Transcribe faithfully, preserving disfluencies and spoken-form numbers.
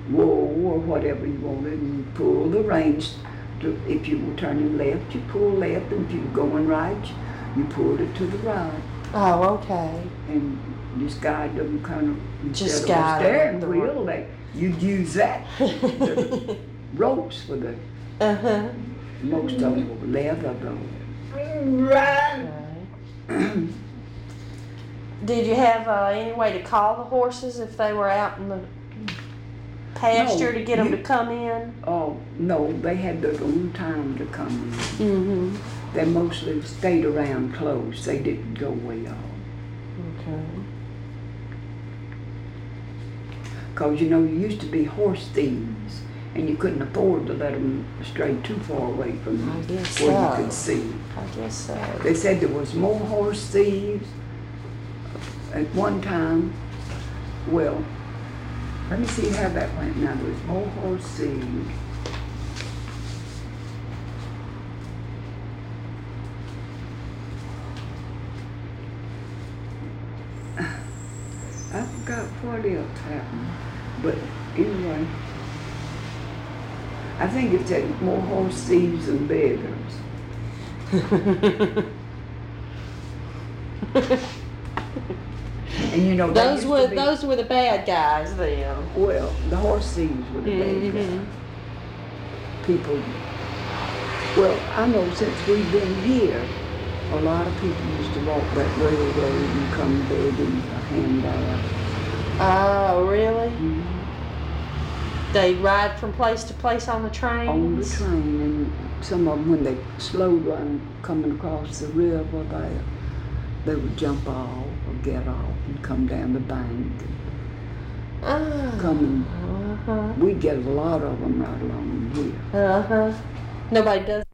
wool or whatever you wanted, and you pull the reins. To, if you were turning left, you pull left, and if you were going right, you pulled it to the right. Oh, okay. And just guide them kind of, Just instead of a guide steering them. wheel, they, you'd use that. The ropes for the, Uh-huh. most of them were leather though. Right. Did you have uh, any way to call the horses if they were out in the pasture No, to get them you- to come in? Oh, no, they had their own time to come in. Mm-hmm. They mostly stayed around close. They didn't go way off. Okay. Because, you know, you used to be horse thieves, and you couldn't afford to let them stray too far away from I you guess where so. you could see. I guess so. They said there was more horse thieves at one time. Well, let me see how that went now. There was more horse thieves. I forgot what else happened, but anyway, I think it said more horse thieves than beggars. And you know, they Those used were to be, those were the bad guys then. well, the horse thieves were the bad guys. Mhm. People. Well, I know since we've been here, a lot of people used to walk that railroad and come begging a handout. Oh, really? Mhm. They ride from place to place on the trains? On the train, and some of them, when they slowed down coming across the river there, they would jump off or get off and come down the bank. Oh. Come Uh-huh. and we'd get a lot of them right along here. Uh-huh. Nobody does